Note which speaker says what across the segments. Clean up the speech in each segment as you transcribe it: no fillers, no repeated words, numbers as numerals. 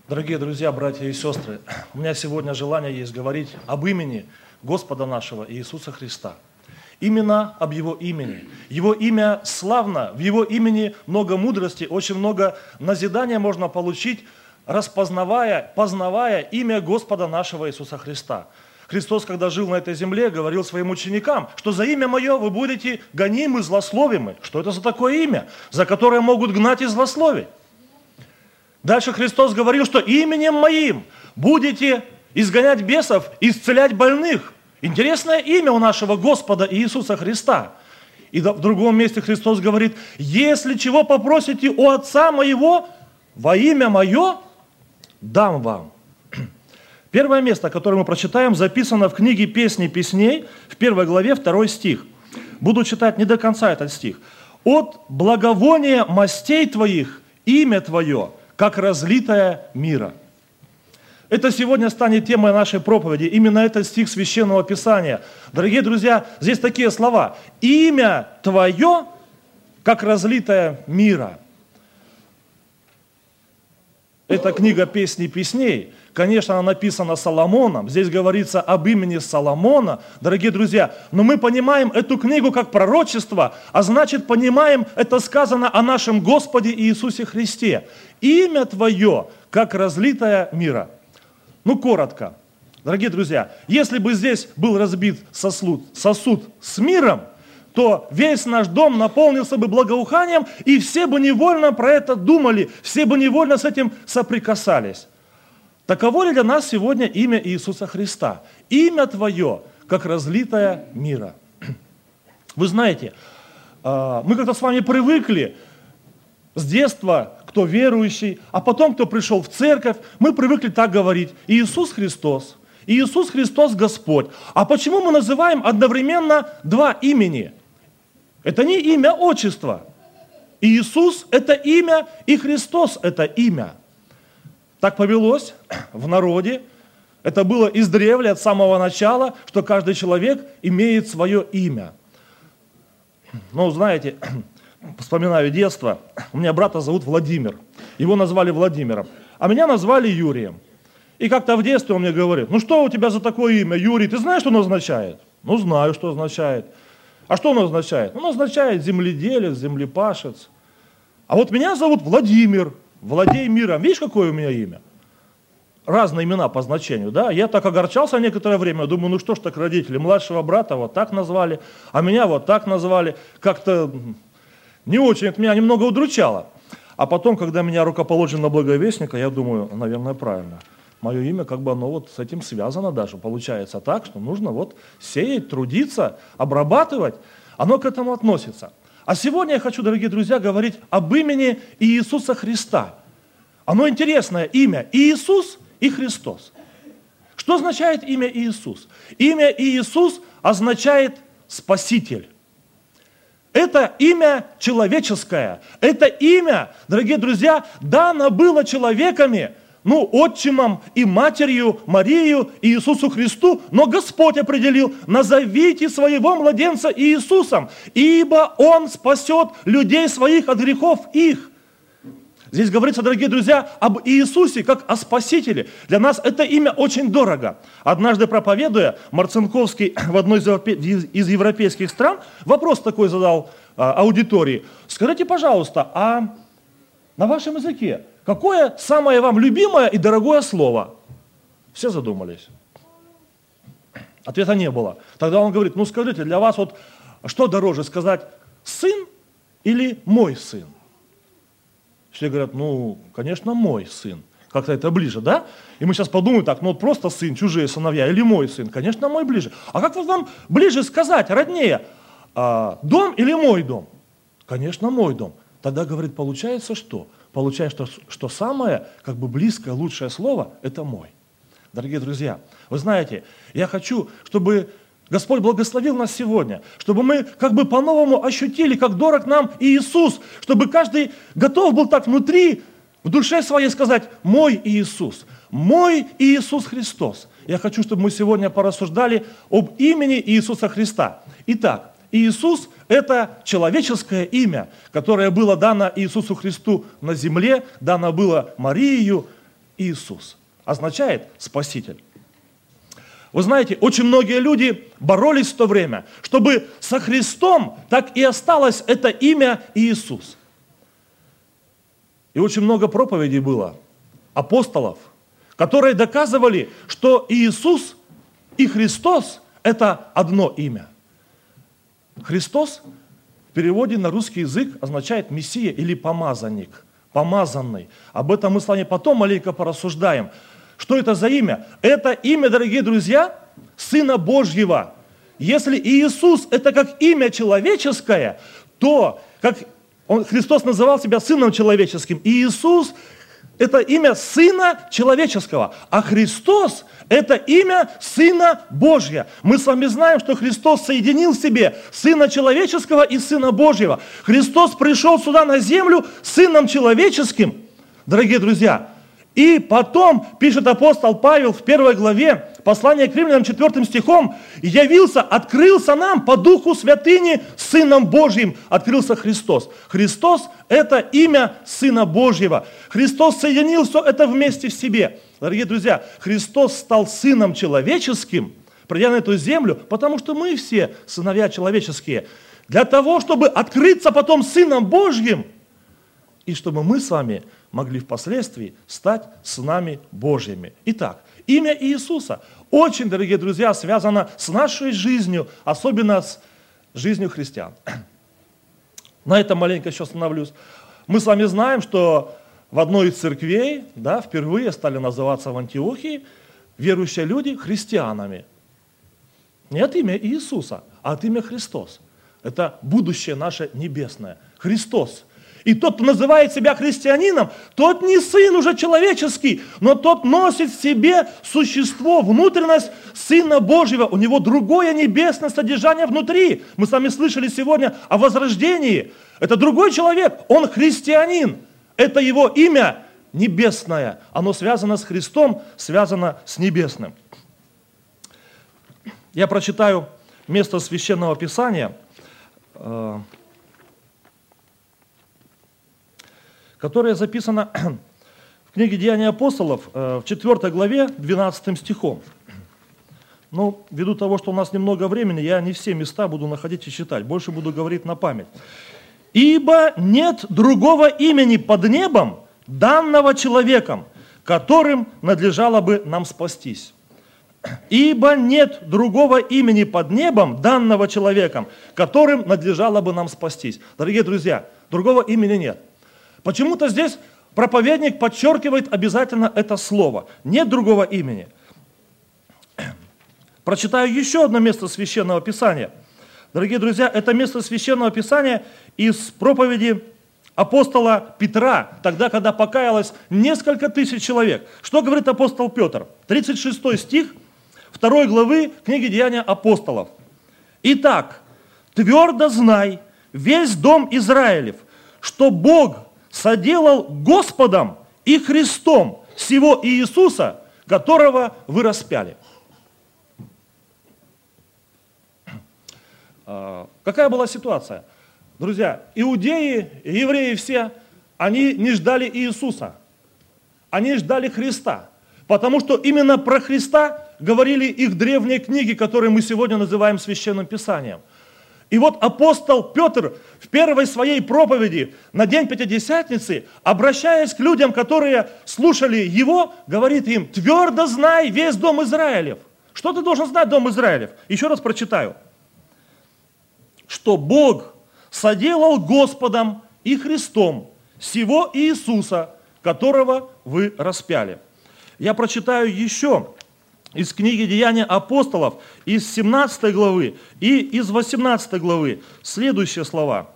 Speaker 1: Дорогие друзья, братья и сестры, у меня сегодня желание есть говорить об имени Господа нашего Иисуса Христа. Именно об Его имени. Его имя славно, в Его имени много мудрости, очень много назидания можно получить, познавая имя Господа нашего Иисуса Христа. Христос, когда жил на этой земле, говорил своим ученикам, что за имя Мое вы будете гонимы, злословимы. Что это за такое имя, за которое могут гнать и злословить? Дальше Христос говорил, что именем Моим будете изгонять бесов, исцелять больных. Интересное имя у нашего Господа Иисуса Христа. И в другом месте Христос говорит, если чего попросите у Отца Моего, во имя Мое дам вам. Первое место, которое мы прочитаем, записано в книге «Песни песней», в 1 главе, 2 стих. Буду читать не до конца этот стих. «От благовония мастей Твоих имя Твое, как разлитое мира». Это сегодня станет темой нашей проповеди. Именно этот стих Священного Писания. Дорогие друзья, здесь такие слова. «Имя Твое, как разлитое мира». Это книга «Песни песней». Конечно, она написана Соломоном. Здесь говорится об имени Соломона. Дорогие друзья, но мы понимаем эту книгу как пророчество, а значит, понимаем, это сказано о нашем Господе Иисусе Христе. Имя Твое, как разлитое мира. Ну, коротко. Дорогие друзья, если бы здесь был разбит сосуд с миром, то весь наш дом наполнился бы благоуханием, и все бы невольно про это думали, все бы невольно с этим соприкасались. Таково ли для нас сегодня имя Иисуса Христа? Имя Твое, как разлитое мира. Вы знаете, мы как-то с вами привыкли с детства, кто верующий, а потом, кто пришел в церковь, мы привыкли так говорить: Иисус Христос, Иисус Христос Господь. А почему мы называем одновременно два имени? Это не имя отчества. Иисус – это имя, и Христос – это имя. Так повелось в народе. Это было издревле, от самого начала, что каждый человек имеет свое имя. Ну, знаете, вспоминаю детство. У меня брата зовут Владимир. Его назвали Владимиром. А меня назвали Юрием. И как-то в детстве он мне говорит: ну что у тебя за такое имя, Юрий? Ты знаешь, что оно означает? Ну, знаю, что означает. А что оно означает? Оно означает земледелец, землепашец. А вот меня зовут Владимир. Владей миром. Видишь, какое у меня имя? Разные имена по значению, да? Я так огорчался некоторое время, думаю, ну что ж так родители, младшего брата вот так назвали, а меня вот так назвали. Как-то не очень, это меня немного удручало. А потом, когда меня рукоположили на благовестника, я думаю, наверное, правильно. Мое имя, как бы оно вот с этим связано даже. Получается так, что нужно вот сеять, трудиться, обрабатывать. Оно к этому относится. А сегодня я хочу, дорогие друзья, говорить об имени Иисуса Христа. Оно интересное имя: Иисус и Христос. Что означает имя Иисус? Имя Иисус означает Спаситель. Это имя человеческое. Это имя, дорогие друзья, дано было человеками, отчимом и матерью Марию и Иисусу Христу, но Господь определил: назовите своего младенца Иисусом, ибо Он спасет людей своих от грехов их. Здесь говорится, дорогие друзья, об Иисусе как о Спасителе. Для нас это имя очень дорого. Однажды проповедуя, Марцинковский в одной из европейских стран вопрос такой задал аудитории: скажите, пожалуйста, а на вашем языке какое самое вам любимое и дорогое слово? Все задумались. Ответа не было. Тогда он говорит: скажите, для вас вот что дороже сказать, сын или мой сын? Все говорят: конечно, мой сын. Как-то это ближе, да? И мы сейчас подумаем так: просто сын, чужие сыновья, или мой сын? Конечно, мой ближе. А как вот вам ближе сказать, роднее, дом или мой дом? Конечно, мой дом. Тогда, говорит, получается что? Получается, что самое близкое, лучшее слово – это мой. Дорогие друзья, вы знаете, я хочу, чтобы Господь благословил нас сегодня, чтобы мы по-новому ощутили, как дорог нам Иисус, чтобы каждый готов был так внутри, в душе своей сказать: мой Иисус Христос. Я хочу, чтобы мы сегодня порассуждали об имени Иисуса Христа. Итак, Иисус – это человеческое имя, которое было дано Иисусу Христу на земле, дано было Марию, Иисус. Означает Спаситель. Вы знаете, очень многие люди боролись в то время, чтобы со Христом так и осталось это имя Иисус. И очень много проповедей было, апостолов, которые доказывали, что Иисус и Христос – это одно имя. Христос в переводе на русский язык означает Мессия или помазанник, помазанный. Об этом мы с вами потом маленько порассуждаем. Что это за имя? Это имя, дорогие друзья, Сына Божьего. Если Иисус – это как имя человеческое, то, как Христос называл себя Сыном Человеческим, Иисус – это имя Сына Человеческого, а Христос – это имя Сына Божьего. Мы с вами знаем, что Христос соединил в себе Сына Человеческого и Сына Божьего. Христос пришел сюда на землю Сыном Человеческим, дорогие друзья. И потом, пишет апостол Павел в 1 главе, послание к Римлянам 4 стихом, явился, открылся нам по Духу Святыни Сыном Божьим, открылся Христос. Христос – это имя Сына Божьего. Христос соединил все это вместе в себе. Дорогие друзья, Христос стал Сыном Человеческим, придя на эту землю, потому что мы все сыновья человеческие, для того, чтобы открыться потом Сыном Божьим, и чтобы мы с вами могли впоследствии стать сынами Божьими. Итак, имя Иисуса очень, дорогие друзья, связано с нашей жизнью, особенно с жизнью христиан. На этом маленько еще остановлюсь. Мы с вами знаем, что в одной из церквей, впервые стали называться в Антиохии верующие люди христианами. Не от имя Иисуса, а от имя Христос. Это будущее наше небесное. Христос. И тот, кто называет себя христианином, тот не сын уже человеческий, но тот носит в себе существо, внутренность Сына Божьего. У него другое небесное содержание внутри. Мы с вами слышали сегодня о возрождении. Это другой человек, он христианин. Это его имя небесное. Оно связано с Христом, связано с небесным. Я прочитаю место Священного Писания, которое записано в книге «Деяния апостолов» в 4 главе 12 стихом. Но ввиду того, что у нас немного времени, я не все места буду находить и читать, больше буду говорить на память. «Ибо нет другого имени под небом, данного человеком, которым надлежало бы нам спастись». «Ибо нет другого имени под небом, данного человеком, которым надлежало бы нам спастись». Дорогие друзья, другого имени нет. Почему-то здесь проповедник подчеркивает обязательно это слово. Нет другого имени. Прочитаю еще одно место Священного Писания. Дорогие друзья, это место Священного Писания из проповеди апостола Петра, тогда, когда покаялось несколько тысяч человек. Что говорит апостол Петр? 36 стих 2 главы книги «Деяния апостолов». «Итак, твердо знай, весь дом Израилев, что Бог соделал Господом и Христом сего Иисуса, которого вы распяли». Какая была ситуация? Друзья, иудеи, евреи все, они не ждали Иисуса, они ждали Христа, потому что именно про Христа говорили их древние книги, которые мы сегодня называем Священным Писанием. И вот апостол Петр в первой своей проповеди на день Пятидесятницы, обращаясь к людям, которые слушали его, говорит им: «Твердо знай весь дом Израилев». Что ты должен знать, дом Израилев? Еще раз прочитаю. «Что Бог соделал Господом и Христом сего Иисуса, которого вы распяли». Я прочитаю еще из книги «Деяния апостолов», из 17 главы и из 18 главы следующие слова.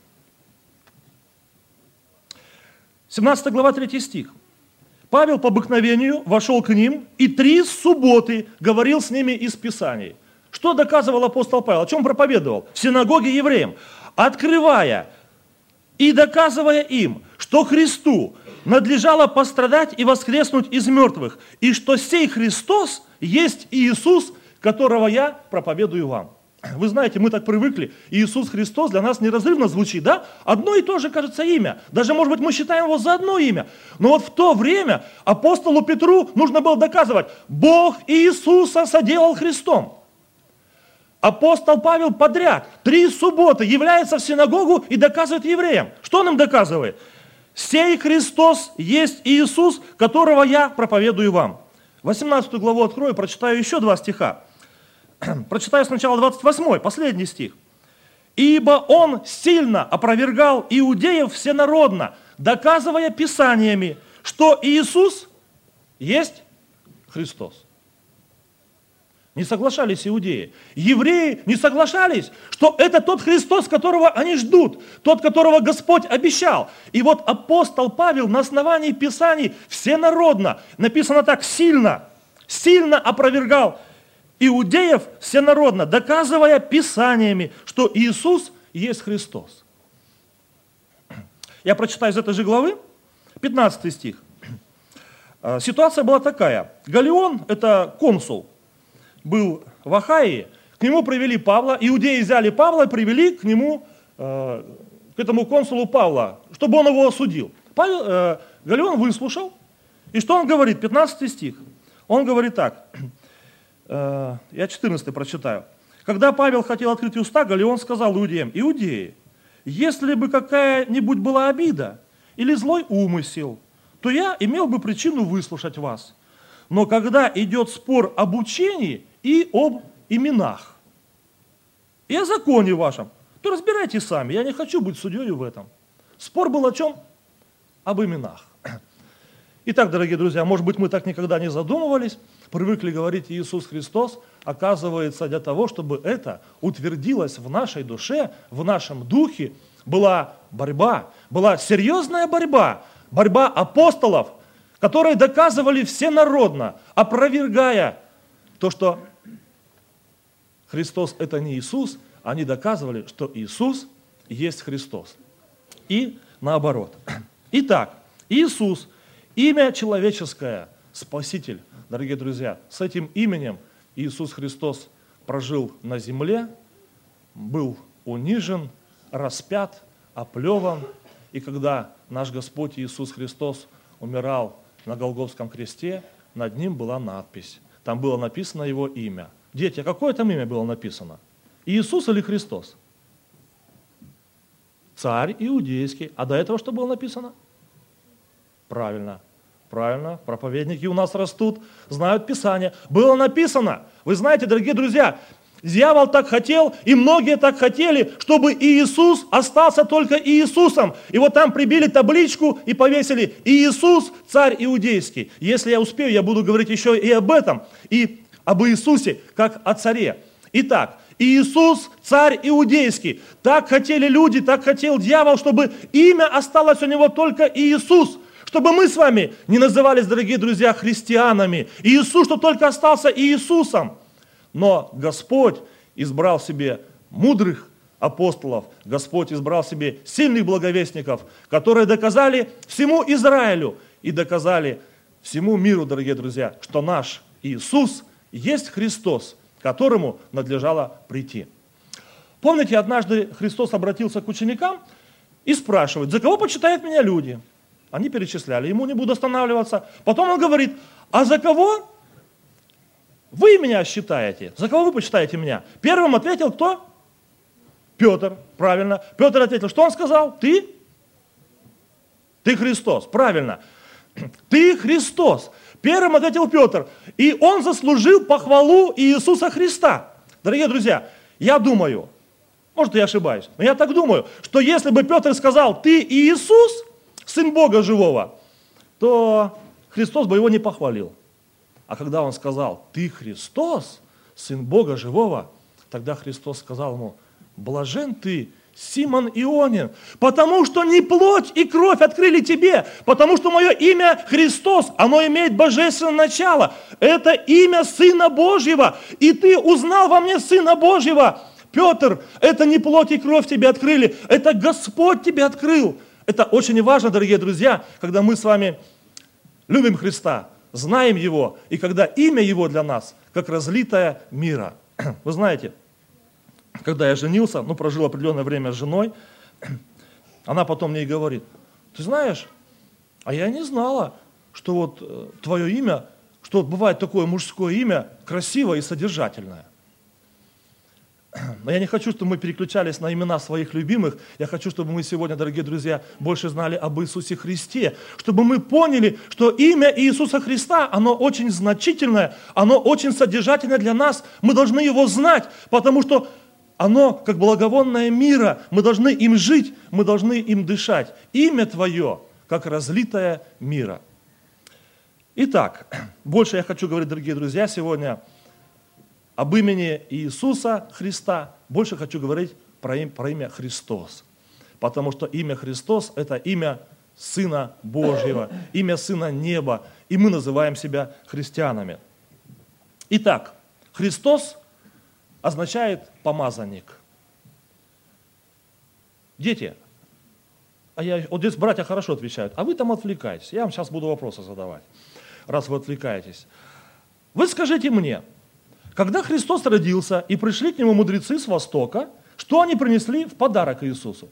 Speaker 1: 17 глава, 3 стих. «Павел по обыкновению вошел к ним и 3 субботы говорил с ними из Писаний». Что доказывал апостол Павел? О чем проповедовал? В синагоге евреям. Открывая и доказывая им, что Христу надлежало пострадать и воскреснуть из мертвых, и что сей Христос есть Иисус, которого я проповедую вам. Вы знаете, мы так привыкли, Иисус Христос для нас неразрывно звучит, да? Одно и то же, кажется, имя. Даже, может быть, мы считаем его за одно имя. Но вот в то время апостолу Петру нужно было доказывать, Бог Иисуса соделал Христом. Апостол Павел подряд 3 субботы является в синагогу и доказывает евреям. Что он им доказывает? «Сей Христос есть Иисус, которого я проповедую вам». 18 главу открою, прочитаю еще 2 стиха. Прочитаю сначала 28, последний стих. «Ибо он сильно опровергал иудеев всенародно, доказывая Писаниями, что Иисус есть Христос». Не соглашались иудеи. Евреи не соглашались, что это тот Христос, которого они ждут, тот, которого Господь обещал. И вот апостол Павел на основании Писаний всенародно, написано так, сильно опровергал иудеев всенародно, доказывая Писаниями, что Иисус есть Христос. Я прочитаю из этой же главы, 15 стих. Ситуация была такая. Галлион, это консул, был в Ахайе, к нему привели Павла, иудеи взяли Павла и привели к нему, к этому консулу Павла, чтобы он его осудил. Галлион выслушал, и что он говорит? 15 стих. Он говорит так, я 14 прочитаю. Когда Павел хотел открыть уста, Галлион сказал иудеям: «Иудеи, если бы какая-нибудь была обида или злой умысел, то я имел бы причину выслушать вас. Но когда идет спор об учении и об именах, и о законе вашем, то разбирайтесь сами, я не хочу быть судьей в этом». Спор был о чем? Об именах. Итак, дорогие друзья, может быть, мы так никогда не задумывались, привыкли говорить Иисус Христос, оказывается, для того, чтобы это утвердилось в нашей душе, в нашем духе, была борьба, была серьезная борьба, борьба апостолов, которые доказывали всенародно, опровергая то, что Христос это не Иисус, они доказывали, что Иисус есть Христос. И наоборот. Итак, Иисус, имя человеческое, Спаситель. Дорогие друзья, с этим именем Иисус Христос прожил на земле, был унижен, распят, оплеван. И когда наш Господь Иисус Христос умирал на Голгофском кресте, над ним была надпись. Там было написано его имя. Дети, а какое там имя было написано? Иисус или Христос? Царь иудейский. А до этого что было написано? Правильно, проповедники у нас растут, знают Писание. Было написано, вы знаете, дорогие друзья, дьявол так хотел, и многие так хотели, чтобы Иисус остался только Иисусом. И вот там прибили табличку и повесили: Иисус, царь иудейский. Если я успею, я буду говорить еще и об этом, и об Иисусе, как о царе. Итак, Иисус, царь иудейский. Так хотели люди, так хотел дьявол, чтобы имя осталось у него только Иисус. Чтобы мы с вами не назывались, дорогие друзья, христианами. Иисус, что только остался Иисусом. Но Господь избрал себе мудрых апостолов, Господь избрал себе сильных благовестников, которые доказали всему Израилю и доказали всему миру, дорогие друзья, что наш Иисус есть Христос, к которому надлежало прийти. Помните, однажды Христос обратился к ученикам и спрашивает: «За кого почитают меня люди?» Они перечисляли, ему не буду останавливаться. Потом он говорит: «А за кого вы меня считаете? За кого вы почитаете меня?» Первым ответил кто? Петр, правильно. Петр ответил, что он сказал? Ты? Ты Христос, правильно. Ты Христос. Первым ответил Петр. И он заслужил похвалу Иисуса Христа. Дорогие друзья, я думаю, может, я ошибаюсь, но я так думаю, что если бы Петр сказал: «Ты Иисус, Сын Бога живого», то Христос бы его не похвалил. А когда он сказал: «Ты Христос, Сын Бога живого», тогда Христос сказал ему: «Блажен ты, Симон Ионин, потому что не плоть и кровь открыли тебе, потому что мое имя Христос, оно имеет божественное начало. Это имя Сына Божьего, и ты узнал во мне Сына Божьего». Петр, это не плоть и кровь тебе открыли, это Господь тебе открыл. Это очень важно, дорогие друзья, когда мы с вами любим Христа, знаем Его, и когда имя Его для нас, как разлитая мира. Вы знаете, когда я женился, прожил определенное время с женой, она потом мне и говорит: ты знаешь, а я не знала, что вот твое имя, что вот бывает такое мужское имя, красивое и содержательное. Но я не хочу, чтобы мы переключались на имена своих любимых. Я хочу, чтобы мы сегодня, дорогие друзья, больше знали об Иисусе Христе. Чтобы мы поняли, что имя Иисуса Христа, оно очень значительное, оно очень содержательное для нас. Мы должны его знать, потому что оно как благовонное мира. Мы должны им жить, мы должны им дышать. Имя Твое, как разлитое мира. Итак, больше я хочу говорить, дорогие друзья, сегодня об имени Иисуса Христа, больше хочу говорить про имя Христос. Потому что имя Христос – это имя Сына Божьего, имя Сына Неба, и мы называем себя христианами. Итак, Христос означает помазанник. Дети, вот здесь братья хорошо отвечают, а вы там отвлекаетесь. Я вам сейчас буду вопросы задавать, раз вы отвлекаетесь. Вы скажите мне, когда Христос родился и пришли к Нему мудрецы с Востока, что они принесли в подарок Иисусу?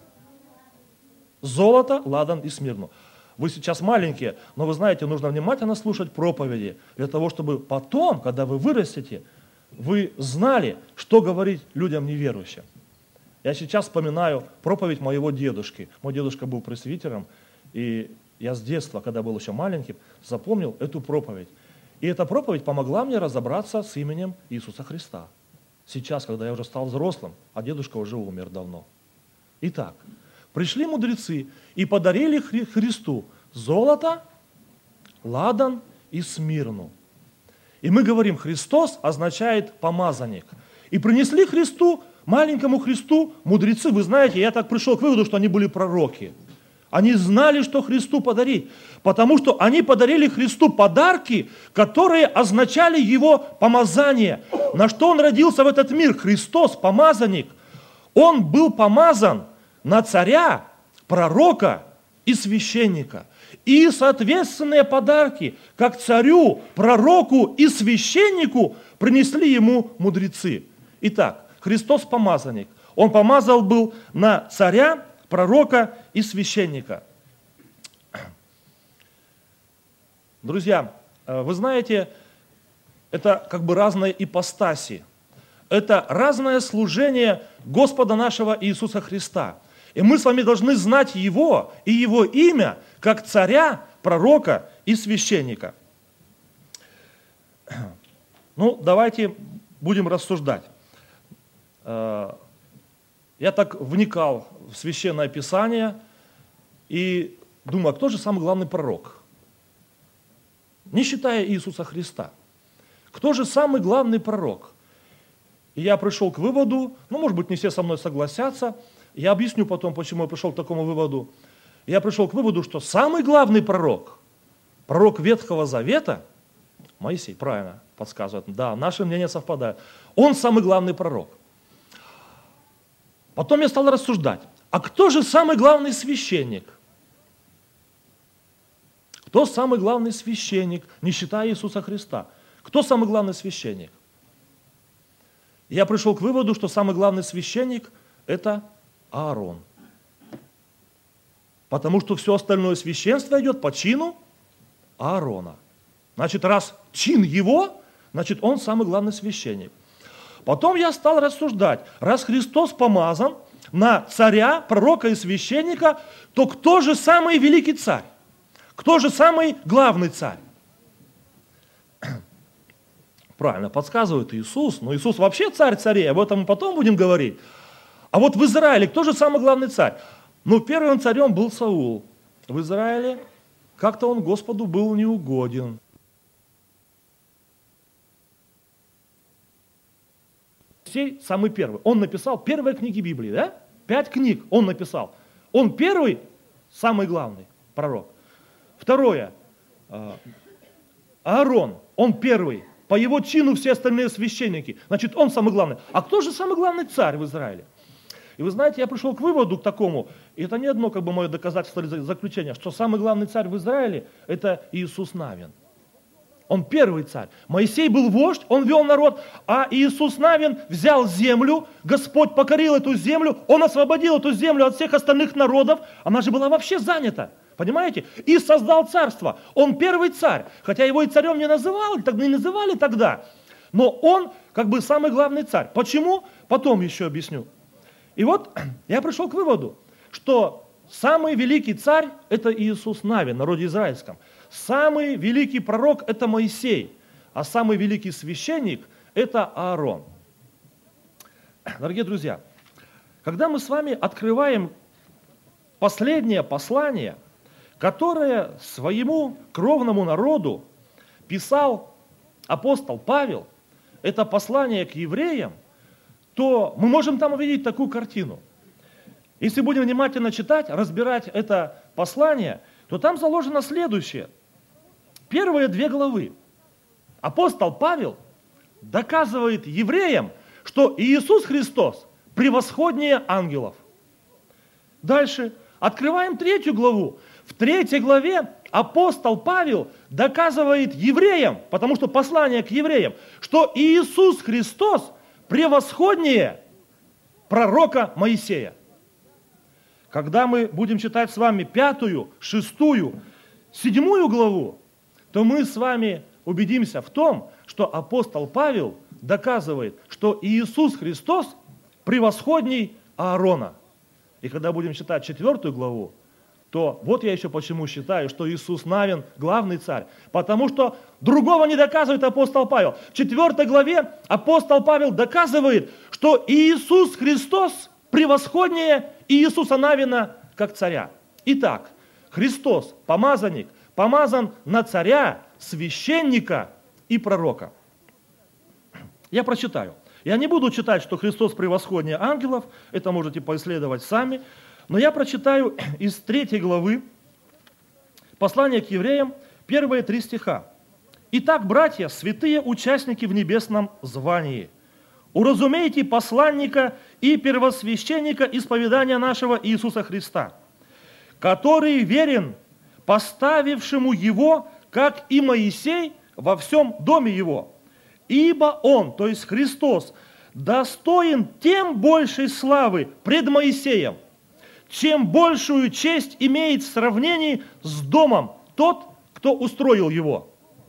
Speaker 1: Золото, ладан и смирну. Вы сейчас маленькие, но вы знаете, нужно внимательно слушать проповеди, для того, чтобы потом, когда вы вырастете, вы знали, что говорить людям неверующим. Я сейчас вспоминаю проповедь моего дедушки. Мой дедушка был пресвитером, и я с детства, когда был еще маленьким, запомнил эту проповедь. И эта проповедь помогла мне разобраться с именем Иисуса Христа. Сейчас, когда я уже стал взрослым, а дедушка уже умер давно. Итак, пришли мудрецы и подарили Христу золото, ладан и смирну. И мы говорим, Христос означает помазанник. И принесли Христу, маленькому Христу, мудрецы, вы знаете, я так пришел к выводу, что они были пророки. Они знали, что Христу подарить, потому что они подарили Христу подарки, которые означали Его помазание. На что Он родился в этот мир? Христос, помазанник. Он был помазан на царя, пророка и священника. И соответственные подарки, как царю, пророку и священнику, принесли Ему мудрецы. Итак, Христос помазанник. Он помазал был на царя, пророка и священника. Друзья, вы знаете, это как бы разные ипостаси. Это разное служение Господа нашего Иисуса Христа. И мы с вами должны знать Его и Его имя, как царя, пророка и священника. Давайте будем рассуждать. Я так вникал в Священное Писание и думаю, а кто же самый главный пророк? Не считая Иисуса Христа. Кто же самый главный пророк? И я пришел к выводу, может быть, не все со мной согласятся, я объясню потом, почему я пришел к такому выводу. Я пришел к выводу, что самый главный пророк Ветхого Завета, Моисей, правильно подсказывает, да, наши мнения совпадают, он самый главный пророк. Потом я стал рассуждать, а кто же самый главный священник? Кто самый главный священник, не считая Иисуса Христа? Кто самый главный священник? Я пришел к выводу, что самый главный священник – это Аарон. Потому что все остальное священство идет по чину Аарона. Значит, раз чин его, значит, он самый главный священник. Потом я стал рассуждать, раз Христос помазан на царя, пророка и священника, то кто же самый великий царь? Кто же самый главный царь? Правильно, подсказывает Иисус, но Иисус вообще царь царей, об этом мы потом будем говорить. А вот в Израиле кто же самый главный царь? Первым царем был Саул. В Израиле как-то он Господу был неугоден. Самый первый. Он написал первые книги Библии, да? 5 книг он написал. Он первый, самый главный пророк. Второе. Аарон, он первый. По его чину все остальные священники. Значит, он самый главный. А кто же самый главный царь в Израиле? И вы знаете, я пришел к выводу к такому, и это не одно мое доказательство или заключение, что самый главный царь в Израиле – это Иисус Навин. Он первый царь. Моисей был вождь, он вел народ, а Иисус Навин взял землю, Господь покорил эту землю, Он освободил эту землю от всех остальных народов, она же была вообще занята, понимаете? И создал царство. Он первый царь, хотя его и царем не называли тогда, но он как бы самый главный царь. Почему? Потом еще объясню. И вот я пришел к выводу, что самый великий царь – это Иисус Навин, в народе израильском. Самый великий пророк – это Моисей, а самый великий священник – это Аарон. Дорогие друзья, когда мы с вами открываем последнее послание, которое своему кровному народу писал апостол Павел, это послание к евреям, то мы можем там увидеть такую картину. Если будем внимательно читать, разбирать это послание, то там заложено следующее. Первые 2 главы. Апостол Павел доказывает евреям, что Иисус Христос превосходнее ангелов. Дальше открываем 3 главу. В 3 главе апостол Павел доказывает евреям, потому что послание к евреям, что Иисус Христос превосходнее пророка Моисея. Когда мы будем читать с вами 5, 6, 7 главу, то мы с вами убедимся в том, что апостол Павел доказывает, что Иисус Христос превосходней Аарона. И когда будем читать 4 главу, то вот я еще почему считаю, что Иисус Навин главный царь. Потому что другого не доказывает апостол Павел. В 4 главе апостол Павел доказывает, что Иисус Христос превосходнее Иисуса Навина как царя. Итак, Христос, помазанник, помазан на царя, священника и пророка. Я прочитаю. Я не буду читать, что Христос превосходнее ангелов, это можете поисследовать сами, но я прочитаю из 3 главы послания к евреям, первые 3 стиха. «Итак, братья, святые участники в небесном звании, уразумейте посланника и первосвященника исповедания нашего Иисуса Христа, который верен поставившему его, как и Моисей, во всем доме его. Ибо он, то есть Христос, достоин тем большей славы пред Моисеем, чем большую честь имеет в сравнении с домом тот, кто устроил его.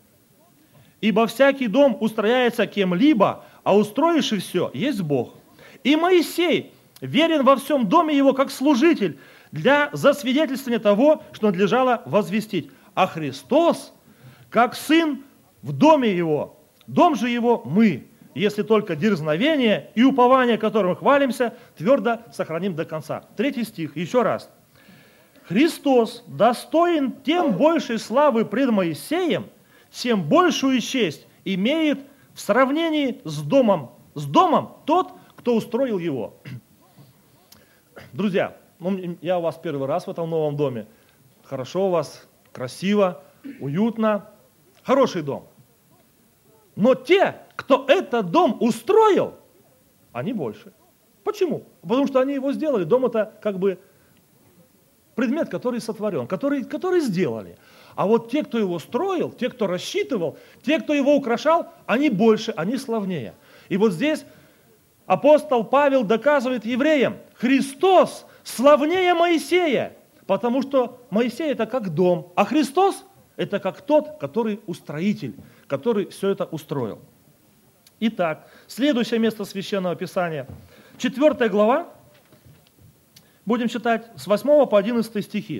Speaker 1: Ибо всякий дом устрояется кем-либо, а устроивший все есть Бог. И Моисей верен во всем доме его, как служитель, для засвидетельствования того, что надлежало возвестить. А Христос, как сын в доме его. Дом же его мы, если только дерзновение и упование, которым хвалимся, твердо сохраним до конца. 3 стих, еще раз. Христос достоин тем большей славы пред Моисеем, чем большую честь имеет в сравнении с домом тот, кто устроил его. Друзья, я у вас первый раз в этом новом доме. Хорошо у вас, красиво, уютно. Хороший дом. Но те, кто этот дом устроил, они больше. Почему? Потому что они его сделали. Дом это как бы предмет, который сотворен, который сделали. А вот те, кто его строил, те, кто рассчитывал, те, кто его украшал, они больше, они славнее. И вот здесь апостол Павел доказывает евреям, Христос славнее Моисея, потому что Моисей это как дом, а Христос это как тот, который устроитель, который все это устроил. Итак, следующее место Священного Писания, 4 глава, будем читать с 8 по 11 стихи.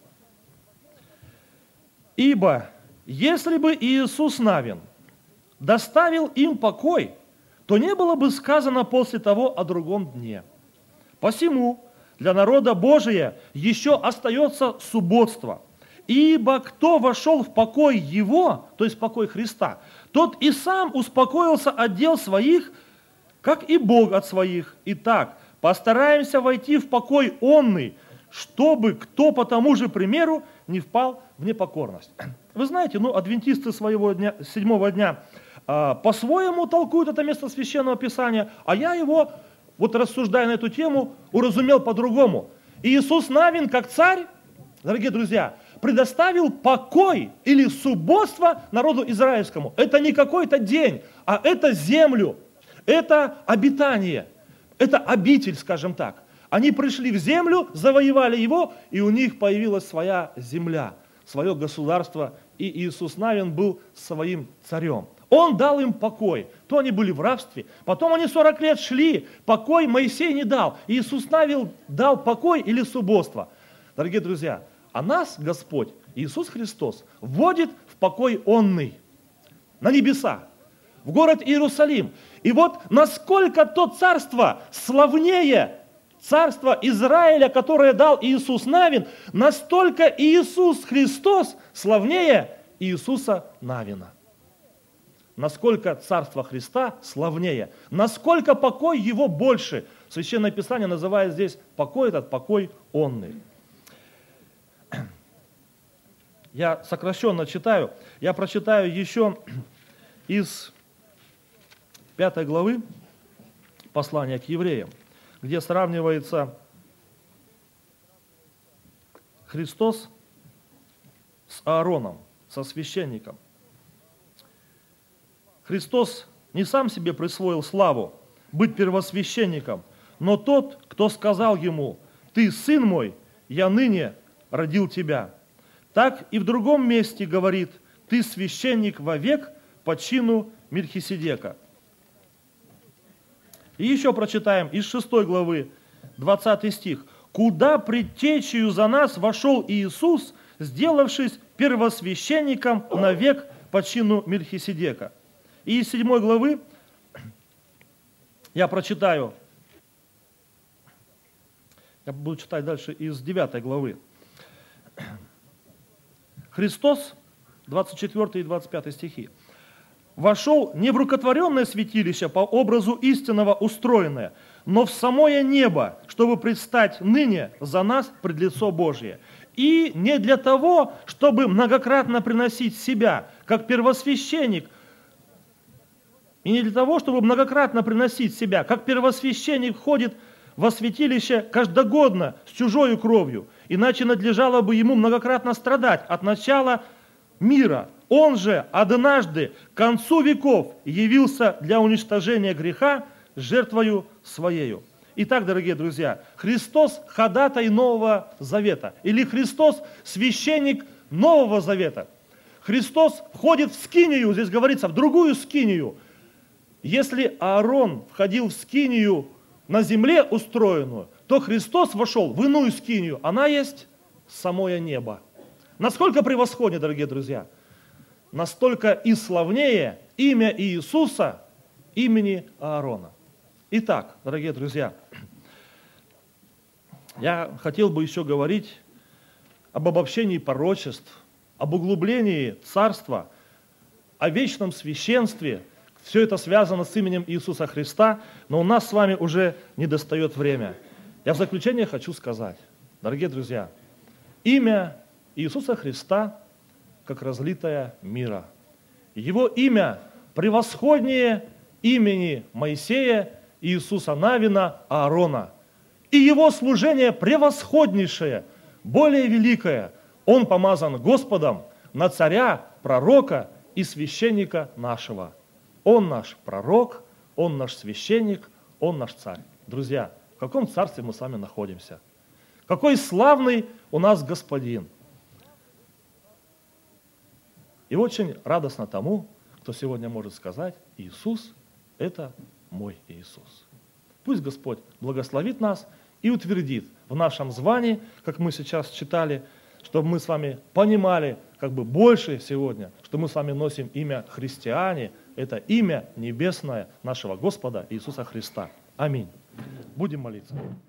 Speaker 1: «Ибо, если бы Иисус Навин доставил им покой, то не было бы сказано после того о другом дне. Посему для народа Божия еще остается субботство. Ибо кто вошел в покой Его, то есть покой Христа, тот и сам успокоился от дел своих, как и Бог от своих. Итак, постараемся войти в покой онный, чтобы кто по тому же примеру не впал в непокорность». Вы знаете, адвентисты своего дня, 7-го дня по-своему толкуют это место Священного Писания, а я его, рассуждая на эту тему, уразумел по-другому. Иисус Навин, как царь, дорогие друзья, предоставил покой или субботство народу израильскому. Это не какой-то день, а это землю, это обитание, это обитель, скажем так. Они пришли в землю, завоевали его, и у них появилась своя земля, свое государство, и Иисус Навин был своим царем. Он дал им покой. То они были в рабстве, потом они 40 лет шли, покой Моисей не дал. Иисус Навин дал покой или субботство. Дорогие друзья, а нас Господь, Иисус Христос, вводит в покой онный, на небеса, в город Иерусалим. И вот насколько то царство славнее царство Израиля, которое дал Иисус Навин, настолько Иисус Христос славнее Иисуса Навина. Насколько царство Христа славнее, насколько покой его больше. Священное Писание называет здесь покой этот покой онный. Я сокращенно читаю, я прочитаю еще из 5 главы послания к евреям, где сравнивается Христос с Аароном, со священником. Христос не сам себе присвоил славу быть первосвященником, но тот, кто сказал ему: «Ты сын мой, я ныне родил тебя». Так и в другом месте говорит: «Ты священник вовек по чину Мельхиседека». И еще прочитаем из 6 главы, 20 стих. «Куда предтечею за нас вошел Иисус, сделавшись первосвященником навек по чину Мельхиседека». И из 7 главы я прочитаю, я буду читать дальше из 9 главы. Христос, 24 и 25 стихи. «Вошел не в рукотворенное святилище по образу истинного устроенное, но в самое небо, чтобы предстать ныне за нас пред лицо Божие. И не для того, чтобы многократно приносить себя, как первосвященник, и не для того, чтобы многократно приносить себя, как первосвященник ходит во святилище каждогодно с чужою кровью, иначе надлежало бы ему многократно страдать от начала мира. Он же однажды к концу веков явился для уничтожения греха жертвою своею». Итак, дорогие друзья, Христос ходатай Нового Завета, или Христос священник Нового Завета. Христос входит в скинию, здесь говорится, в другую скинию. Если Аарон входил в скинию на земле устроенную, то Христос вошел в иную скинию. Она есть самое небо. Насколько превосходнее, дорогие друзья, настолько и славнее имя Иисуса, имени Аарона. Итак, дорогие друзья, я хотел бы еще говорить об обобщении пророчеств, об углублении царства, о вечном священстве. Все это связано с именем Иисуса Христа, но у нас с вами уже недостает время. Я в заключение хочу сказать, дорогие друзья, имя Иисуса Христа как разлитое мира. Его имя превосходнее имени Моисея, Иисуса Навина, Аарона. И его служение превосходнейшее, более великое. Он помазан Господом на царя, пророка и священника нашего. Он наш пророк, он наш священник, он наш царь. Друзья, в каком царстве мы с вами находимся? Какой славный у нас Господин. И очень радостно тому, кто сегодня может сказать: Иисус – это мой Иисус. Пусть Господь благословит нас и утвердит в нашем звании, как мы сейчас читали, чтобы мы с вами понимали как бы больше сегодня, что мы с вами носим имя христиане, это имя небесное нашего Господа Иисуса Христа. Аминь. Будем молиться.